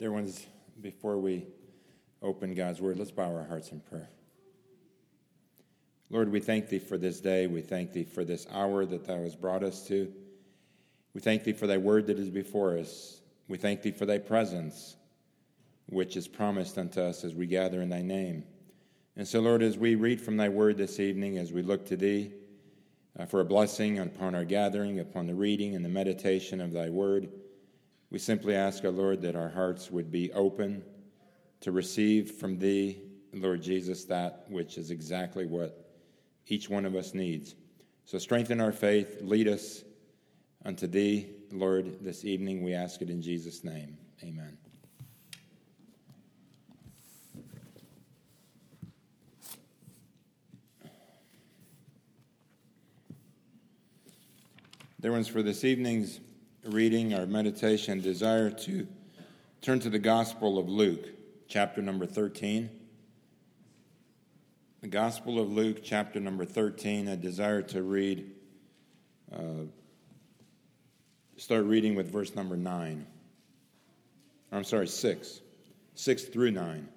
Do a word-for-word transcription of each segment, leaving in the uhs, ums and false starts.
Dear ones, before we open God's Word, let's bow our hearts in prayer. Lord, we thank Thee for this day. We thank Thee for this hour that Thou hast brought us to. We thank Thee for Thy Word that is before us. We thank Thee for Thy presence, which is promised unto us as we gather in Thy name. And so, Lord, as we read from Thy Word this evening, as we look to Thee uh, for a blessing upon our gathering, upon the reading and the meditation of Thy Word, we simply ask, our Lord, that our hearts would be open to receive from Thee, Lord Jesus, that which is exactly what each one of us needs. So strengthen our faith, lead us unto Thee, Lord, this evening. We ask it in Jesus' name. Amen. Dear ones, for this evening's reading, our meditation, desire to turn to the Gospel of Luke, chapter number thirteen. The Gospel of Luke, chapter number thirteen. I desire to read, uh, start reading with verse number nine. I'm sorry, six. Six through nine.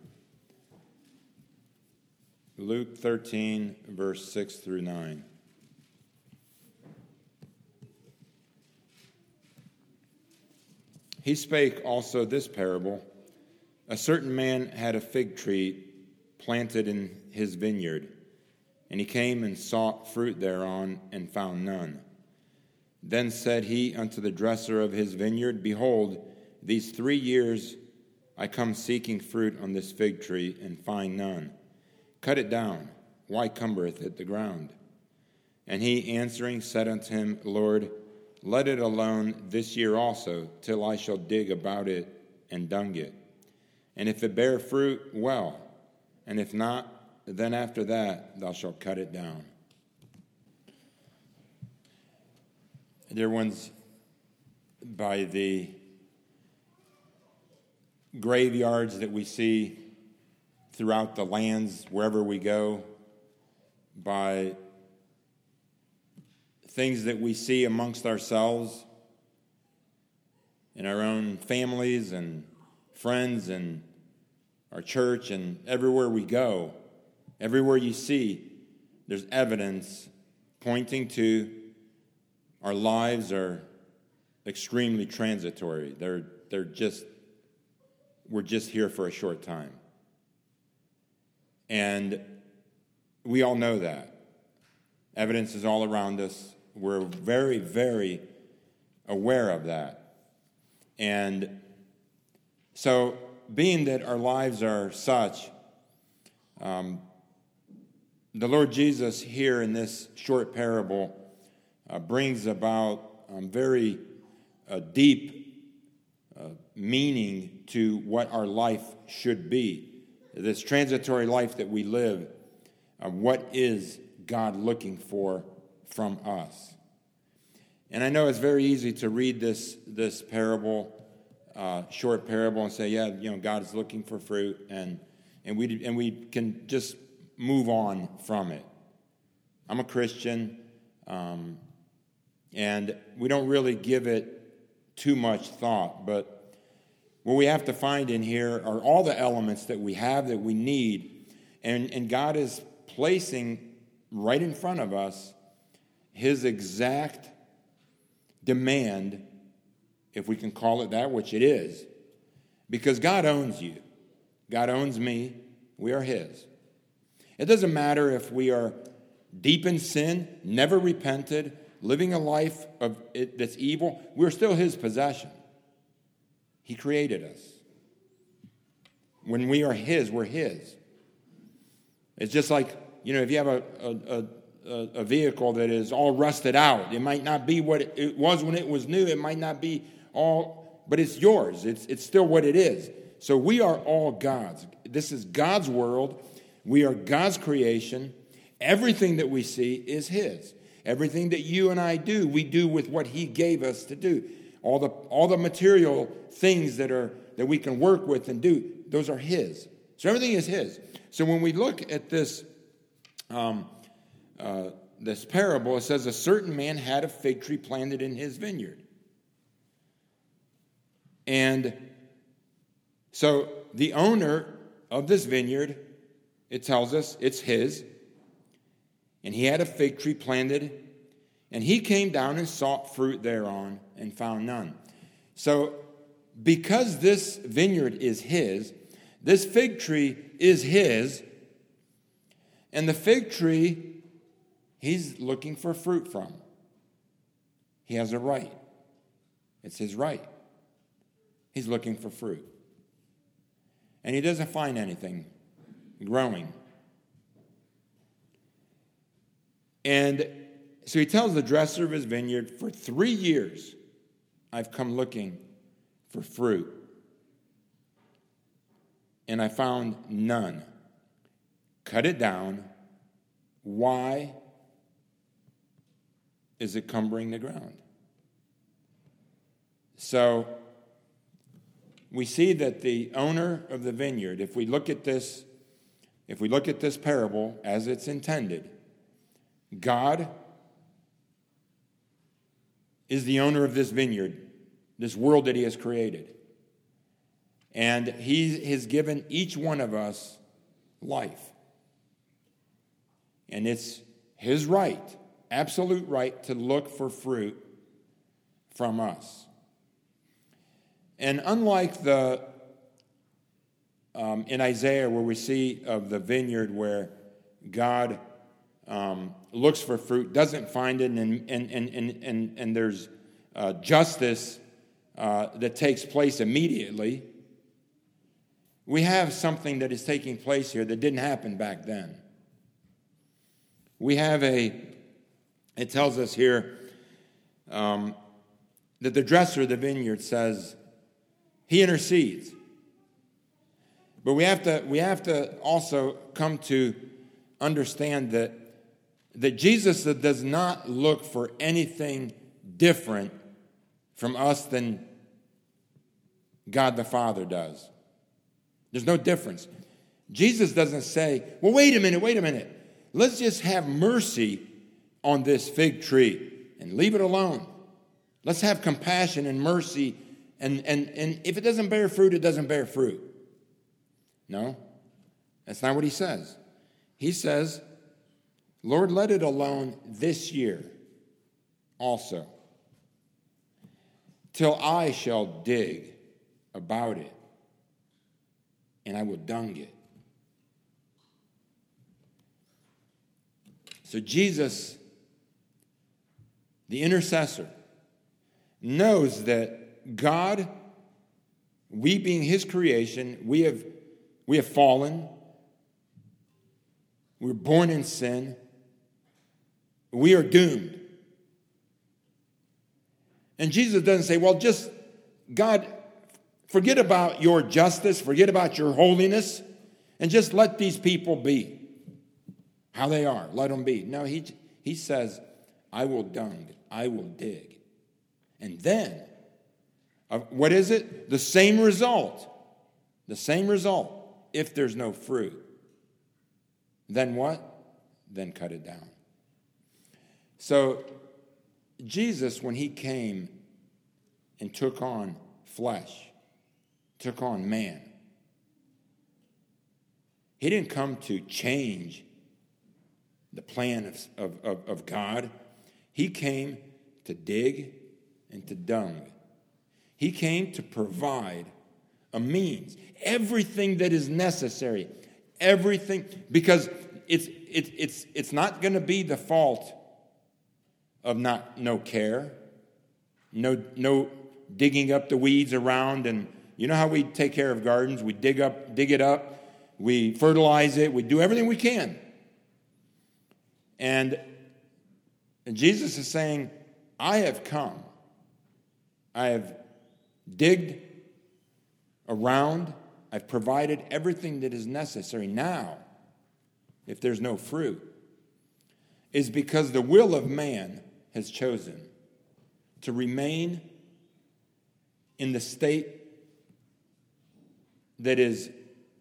Luke thirteen, verse six through nine. He spake also this parable. A certain man had a fig tree planted in his vineyard, and he came and sought fruit thereon, and found none. Then said he unto the dresser of his vineyard, Behold, these three years I come seeking fruit on this fig tree, and find none. Cut it down. Why cumbereth it the ground? And he answering said unto him, Lord, let it alone this year also, till I shall dig about it and dung it. And if it bear fruit, well, and if not, then after that thou shalt cut it down. Dear ones, by the graveyards that we see throughout the lands, wherever we go, by things that we see amongst ourselves, in our own families and friends and our church and everywhere we go, everywhere you see, there's evidence pointing to our lives are extremely transitory. They're they're just we're just here for a short time. And we all know that. Evidence is all around us. We're very, very aware of that. And so, being that our lives are such, um, the Lord Jesus here in this short parable uh, brings about um, very uh, deep uh, meaning to what our life should be. This transitory life that we live, uh, what is God looking for from us? And I know it's very easy to read this this parable, uh, short parable, and say, yeah, you know, God is looking for fruit, and and we and we can just move on from it. I'm a Christian, um, and we don't really give it too much thought, but what we have to find in here are all the elements that we have that we need, and and God is placing right in front of us His exact demand, if we can call it that, which it is, because God owns you. God owns me. We are His. It doesn't matter if we are deep in sin, never repented, living a life of it that's evil. We're still His possession. He created us. When we are His, we're His. It's just like, you know, if you have a, a, a a vehicle that is all rusted out. It might not be what it was when it was new. It might not be all, but it's yours. It's it's still what it is. So we are all God's. This is God's world. We are God's creation. Everything that we see is His. Everything that you and I do, we do with what He gave us to do. All the all the material things that are that we can work with and do, those are His. So everything is His. So when we look at this um Uh, this parable, it says a certain man had a fig tree planted in his vineyard. And So the owner of this vineyard, it tells us it's his, and he had a fig tree planted, and he came down and sought fruit thereon and found none. So because this vineyard is his, this fig tree is his, and the fig tree he's looking for fruit from. He has a right. It's his right. He's looking for fruit. And he doesn't find anything growing. And so he tells the dresser of his vineyard, for three years I've come looking for fruit, and I found none. Cut it down. Why is it cumbering the ground? So we see that the owner of the vineyard, if we look at this, if we look at this parable as it's intended, God is the owner of this vineyard, this world that he has created. And he has given each one of us life. And it's his right, absolute right, to look for fruit from us. And unlike the um, in Isaiah, where we see of the vineyard where God um, looks for fruit, doesn't find it, and and and and and, and there's uh, justice uh, that takes place immediately, we have something that is taking place here that didn't happen back then. We have a, it tells us here um, that the dresser of the vineyard says he intercedes. But we have to we have to also come to understand that that Jesus does not look for anything different from us than God the Father does. There's no difference. Jesus doesn't say, well, wait a minute, wait a minute. Let's just have mercy on this fig tree and leave it alone. Let's have compassion and mercy, and, and, and if it doesn't bear fruit, it doesn't bear fruit. No, that's not what he says. He says, Lord, let it alone this year also, till I shall dig about it, and I will dung it. So Jesus, the intercessor, knows that God, we being his creation, we have, we have fallen. We're born in sin. We are doomed. And Jesus doesn't say, well, just, God, forget about your justice, forget about your holiness, and just let these people be how they are. Let them be. No, he, he says, I will dung, I will dig. And then, uh, what is it? The same result. The same result. If there's no fruit, then what? Then cut it down. So, Jesus, when he came and took on flesh, took on man, he didn't come to change the plan of, of, of God. He came to dig and to dung. He came to provide a means, everything that is necessary, everything, because it's it, it's it's not going to be the fault of not no care, no no digging up the weeds around. And you know how we take care of gardens? We dig up, dig it up, we fertilize it, we do everything we can. And Jesus is saying, I have come. I have digged around. I've provided everything that is necessary. Now, if there's no fruit, is because the will of man has chosen to remain in the state that is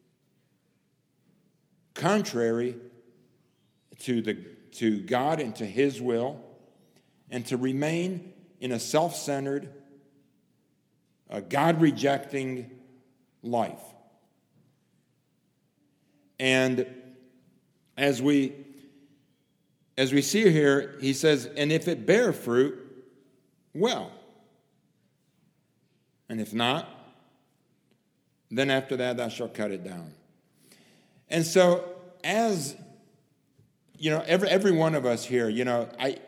contrary to the to God and to his will, and to remain in a self-centered, uh, God-rejecting life. And as we as we see here, he says, and if it bear fruit, well. And if not, then after that thou shalt cut it down. And so, as you know, every every one of us here, you know, I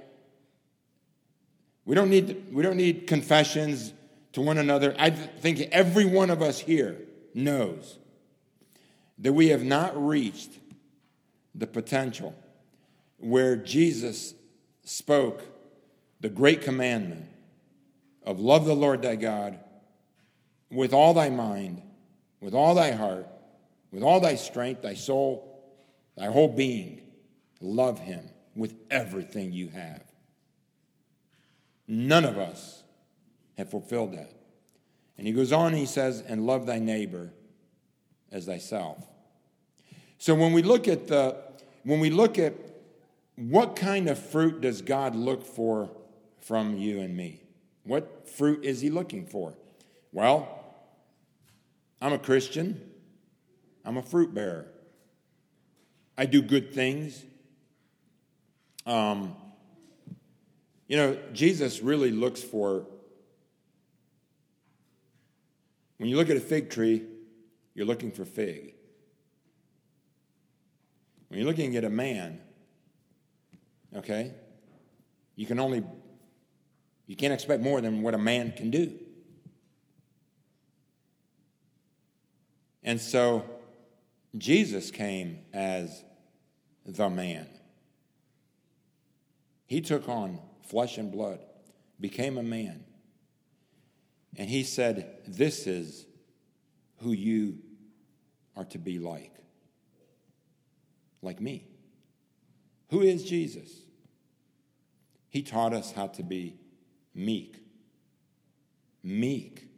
we don't need we don't need confessions to one another. I think every one of us here knows that we have not reached the potential where Jesus spoke the great commandment of love the Lord thy God with all thy mind, with all thy heart, with all thy strength, thy soul, thy whole being. Love him with everything you have. None of us have fulfilled that. And he goes on and he says, and love thy neighbor as thyself. So when we look at the, when we look at what kind of fruit does God look for from you and me? What fruit is he looking for? Well, I'm a Christian. I'm a fruit bearer. I do good things. Um, you know, Jesus really looks for, when you look at a fig tree, you're looking for fig. When you're looking at a man, okay, you can only, you can't expect more than what a man can do. And so, Jesus came as the man. He took on flesh and blood, became a man. And he said, this is who you are to be like. Like me. Who is Jesus? He taught us how to be meek. Meek.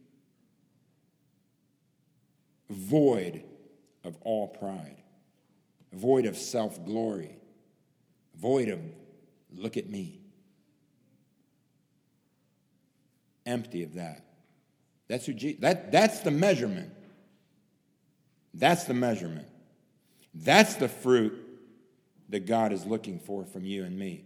Void of all pride. Void of self-glory. Void of, look at me. Empty of that. That's who Jesus, that, that's the measurement. That's the measurement. That's the fruit that God is looking for from you and me.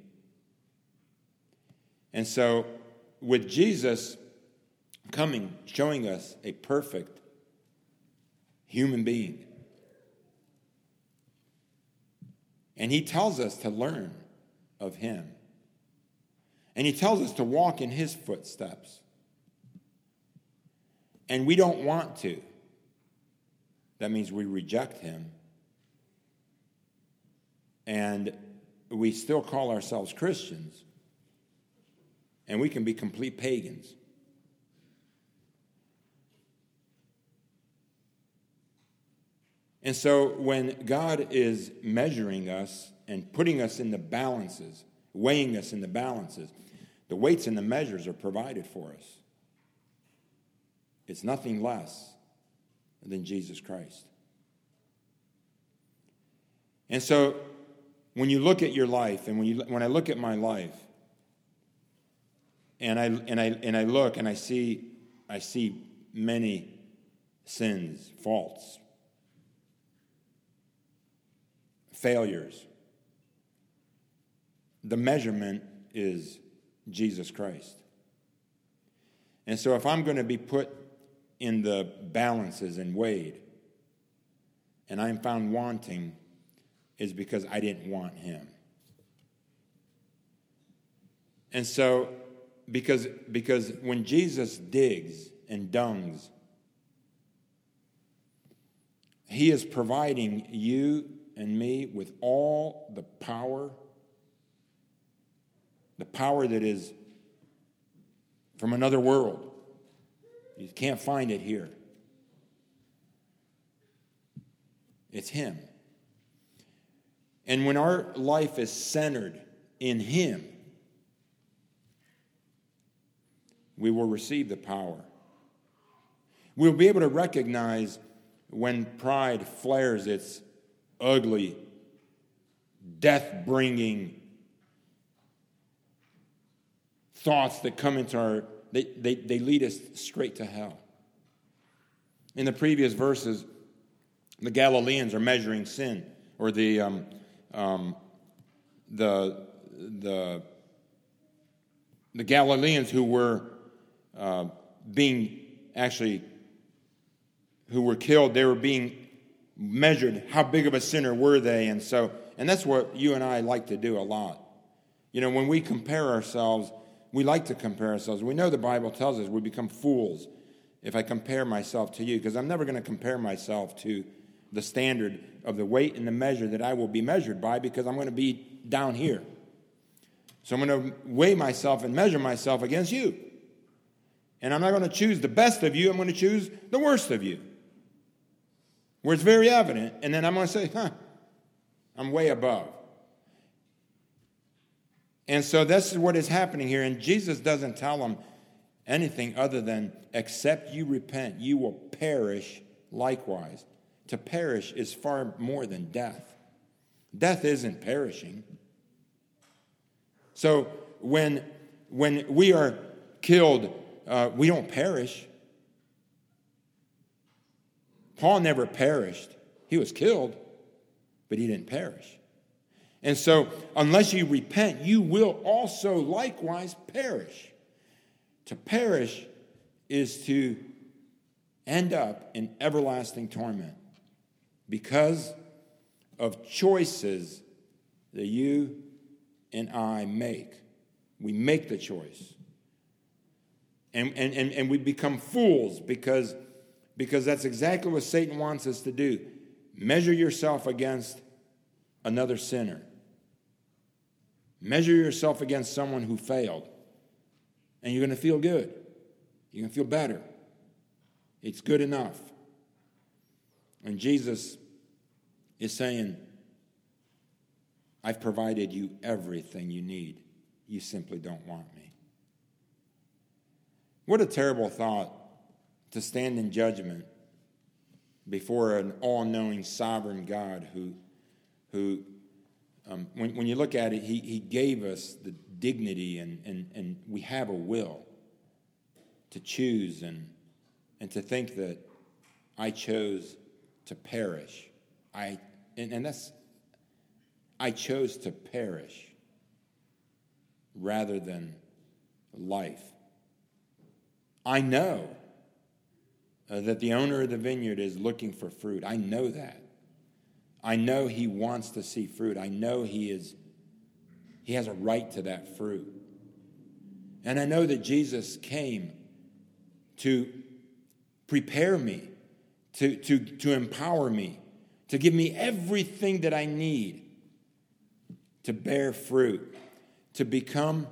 And so, with Jesus coming, showing us a perfect human being, and he tells us to learn of him, and he tells us to walk in his footsteps, and we don't want to. That means we reject him. And we still call ourselves Christians. And we can be complete pagans. And so when God is measuring us and putting us in the balances, weighing us in the balances, the weights and the measures are provided for us. It's nothing less than Jesus Christ. And so when you look at your life, and when you when I look at my life, and I and I and I look and I see I see many sins, faults, failures. The measurement is Jesus Christ. And so if I'm going to be put in the balances and weighed, and I'm found wanting, is because I didn't want him. And so, because, because when Jesus digs and dungs, he is providing you and me with all the power, the power that is from another world. You can't find it here. It's him. And when our life is centered in him, we will receive the power. We'll be able to recognize when pride flares its ugly, death-bringing thoughts that come into our, they, they, they lead us straight to hell. In the previous verses, the Galileans are measuring sin, or the um, um, the the the Galileans who were uh, being actually who were killed. They were being measured. How big of a sinner were they? And so, and that's what you and I like to do a lot. You know, when we compare ourselves, we like to compare ourselves. We know the Bible tells us we become fools if I compare myself to you, because I'm never going to compare myself to the standard of the weight and the measure that I will be measured by, because I'm going to be down here. So I'm going to weigh myself and measure myself against you. And I'm not going to choose the best of you. I'm going to choose the worst of you, where it's very evident. And then I'm going to say, huh, I'm way above. And so this is what is happening here. And Jesus doesn't tell them anything other than, except you repent, you will perish likewise. To perish is far more than death. Death isn't perishing. So when, when we are killed, uh, we don't perish. Paul never perished. He was killed, but he didn't perish. And so unless you repent, you will also likewise perish. To perish is to end up in everlasting torment because of choices that you and I make. We make the choice. And, and, and, and we become fools because, because that's exactly what Satan wants us to do. Measure yourself against another sinner. Measure yourself against someone who failed. And you're going to feel good. You're going to feel better. It's good enough. And Jesus is saying, I've provided you everything you need. You simply don't want me. What a terrible thought to stand in judgment before an all-knowing sovereign God who, who um, when, when you look at it, he, he gave us the dignity and, and, and we have a will to choose and, and to think that I chose to perish. I and, and that's I chose to perish rather than life. I know uh, that the owner of the vineyard is looking for fruit. I know that. I know he wants to see fruit. I know he is he has a right to that fruit. And I know that Jesus came to prepare me, to, to, to empower me, to give me everything that I need to bear fruit, to become,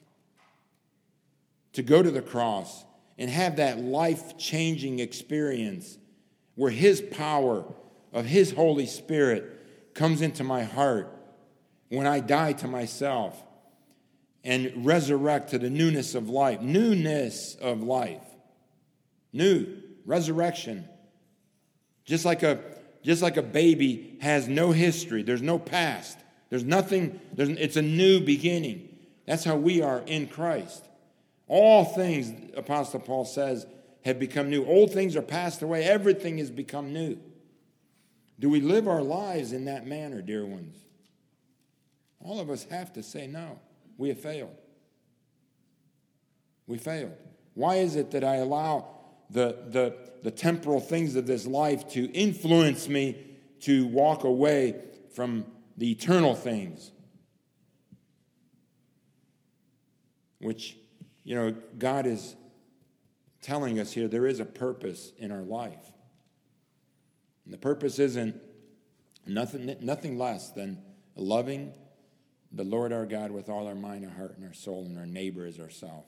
to go to the cross and have that life-changing experience where his power of his Holy Spirit comes into my heart when I die to myself and resurrect to the newness of life. Newness of life. New. Resurrection. Just like a, just like a baby has no history. There's no past. There's nothing. There's, it's a new beginning. That's how we are in Christ. All things, Apostle Paul says, have become new. Old things are passed away. Everything has become new. Do we live our lives in that manner, dear ones? All of us have to say no. We have failed. We failed. Why is it that I allow the, the, the temporal things of this life to influence me to walk away from the eternal things? Which, you know, God is telling us here there is a purpose in our life. And the purpose isn't nothing, nothing less than loving the Lord our God with all our mind, our heart, and our soul, and our neighbor as ourselves.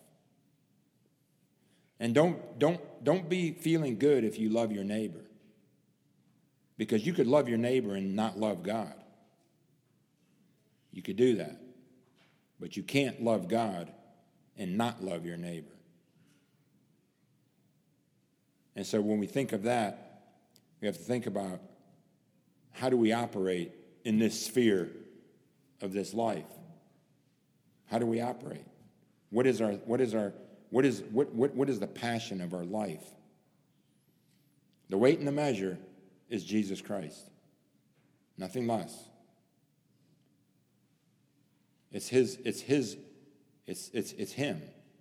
And don't, don't, don't be feeling good if you love your neighbor. Because you could love your neighbor and not love God. You could do that. But you can't love God and not love your neighbor. And so when we think of that, we have to think about how do we operate in this sphere of this life? How do we operate? What is our what is our what is what what, what is the passion of our life? The weight and the measure is Jesus Christ. Nothing less. It's his, it's his, it's, it's, it's him.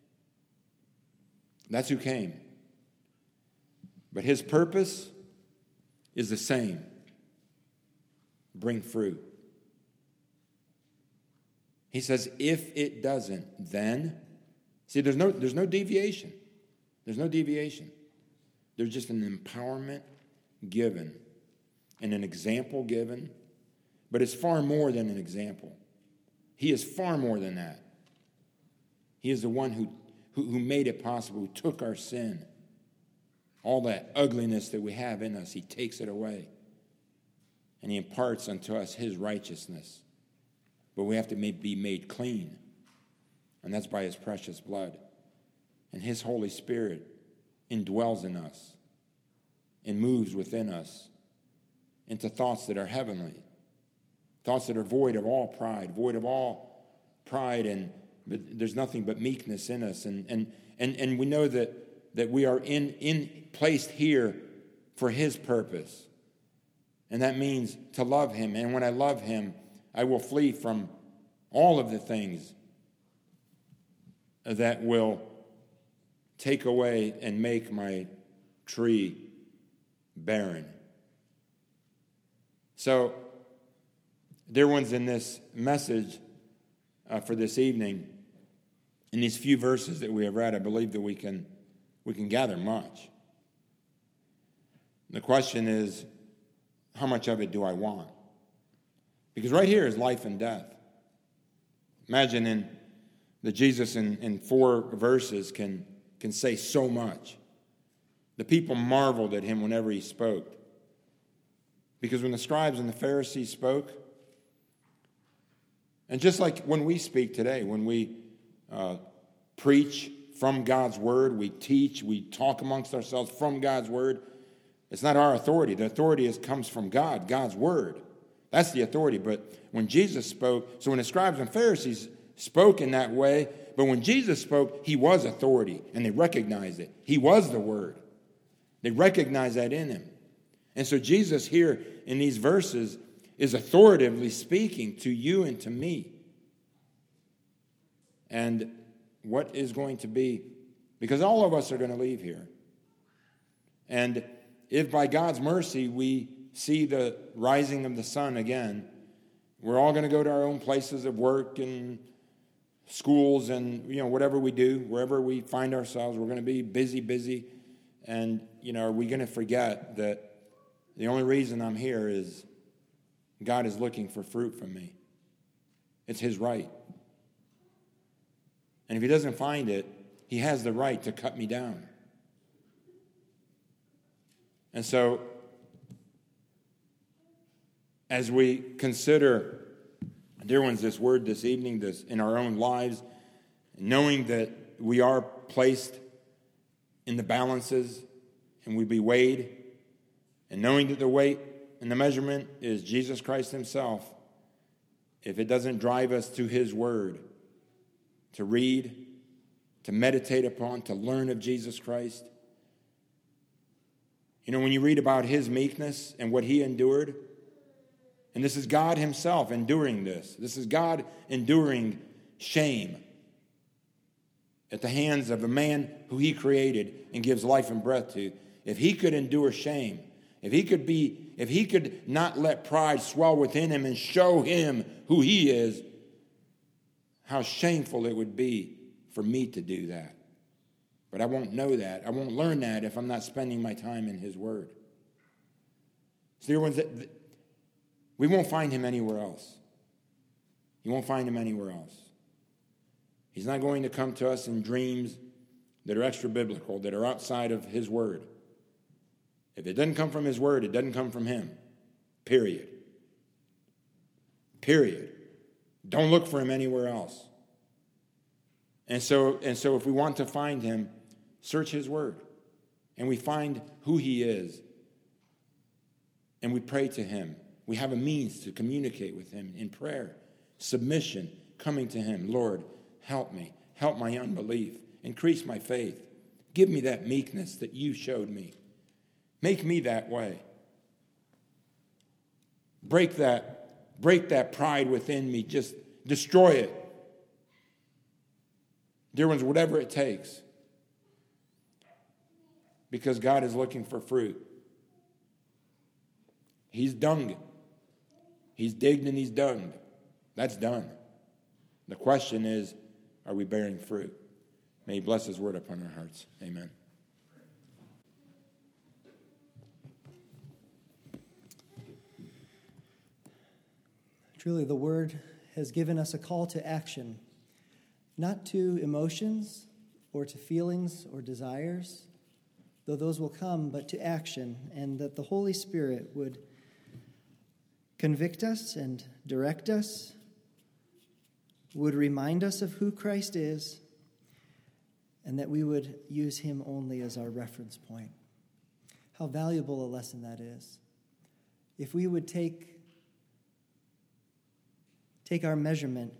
That's who came. But his purpose is the same. Bring fruit. He says, if it doesn't, then, see, there's no, there's no deviation. There's no deviation. There's just an empowerment given and an example given, but it's far more than an example. He is far more than that. He is the one who, who, who made it possible, who took our sin. All that ugliness that we have in us, he takes it away. And he imparts unto us his righteousness. But we have to be made clean. And that's by his precious blood. And his Holy Spirit indwells in us and moves within us into thoughts that are heavenly. Thoughts that are void of all pride, void of all pride, and but there's nothing but meekness in us. And and and, and we know that, that we are in, in placed here for his purpose. And that means to love him. And when I love him, I will flee from all of the things that will take away and make my tree barren. So, dear ones, in this message uh, for this evening, in these few verses that we have read, I believe that we can we can gather much. The question is, how much of it do I want? Because right here is life and death. Imagine in that Jesus in, in four verses can, can say so much. The people marveled at him whenever he spoke. Because when the scribes and the Pharisees spoke, and just like when we speak today, when we uh, preach from God's word, we teach, we talk amongst ourselves from God's word, it's not our authority. The authority is, comes from God, God's word. That's the authority. But when Jesus spoke, so when the scribes and Pharisees spoke in that way, but when Jesus spoke, he was authority, and they recognized it. He was the word. They recognized that in him. And so Jesus here in these verses is authoritatively speaking to you and to me. And what is going to be, because all of us are going to leave here. And if by God's mercy we see the rising of the sun again, we're all going to go to our own places of work and schools and, you know, whatever we do, wherever we find ourselves, we're going to be busy, busy. And, you know, are we going to forget that the only reason I'm here is God is looking for fruit from me? It's his right. And if he doesn't find it, he has the right to cut me down. And so, as we consider, dear ones, this word this evening, this in our own lives, knowing that we are placed in the balances and we be weighed, and knowing that the weight and the measurement is Jesus Christ himself, if it doesn't drive us to his word, to read, to meditate upon, to learn of Jesus Christ. You know, when you read about his meekness and what he endured, and this is God himself enduring this. This is God enduring shame at the hands of a man who he created and gives life and breath to. If he could endure shame, if he could be, if he could not let pride swell within him and show him who he is, how shameful it would be for me to do that. But I won't know that. I won't learn that if I'm not spending my time in his word. So dear ones, we won't find him anywhere else. You won't find him anywhere else. He's not going to come to us in dreams that are extra biblical, that are outside of his word. If it doesn't come from his word, it doesn't come from him. Period. Period. Don't look for him anywhere else. And so, and so if we want to find him, search his word. And we find who he is. And we pray to him. We have a means to communicate with him in prayer, submission, coming to him. Lord, help me. Help my unbelief. Increase my faith. Give me that meekness that you showed me. Make me that way. Break that, break that pride within me. Just destroy it. Dear ones, whatever it takes. Because God is looking for fruit. He's dunged. He's digged and he's dunged. That's done. The question is, are we bearing fruit? May he bless his word upon our hearts. Amen. Truly, the word has given us a call to action, not to emotions or to feelings or desires, though those will come, but to action, and that the Holy Spirit would convict us and direct us, would remind us of who Christ is, and that we would use him only as our reference point. How valuable a lesson that is. If we would take, take our measurement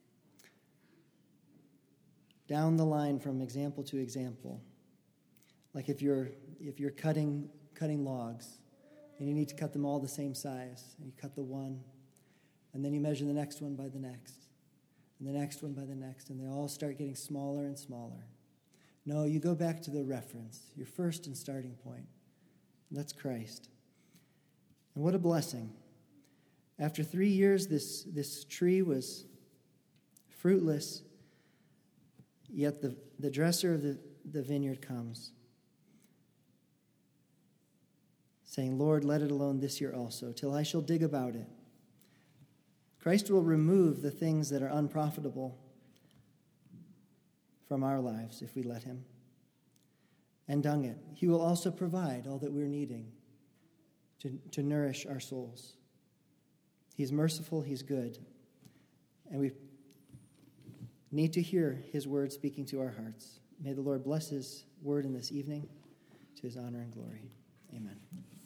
down the line from example to example, like if you're if you're cutting cutting logs, and you need to cut them all the same size, and you cut the one, and then you measure the next one by the next, and the next one by the next, and they all start getting smaller and smaller. No, you go back to the reference, your first and starting point. And that's Christ. And what a blessing. After three years, this, this tree was fruitless, yet the, the dresser of the, the vineyard comes, saying, Lord, let it alone this year also, till I shall dig about it. Christ will remove the things that are unprofitable from our lives if we let him, and dung it. He will also provide all that we're needing to, to nourish our souls. He's merciful, he's good, and we need to hear his word speaking to our hearts. May the Lord bless his word in this evening to his honor and glory. Amen.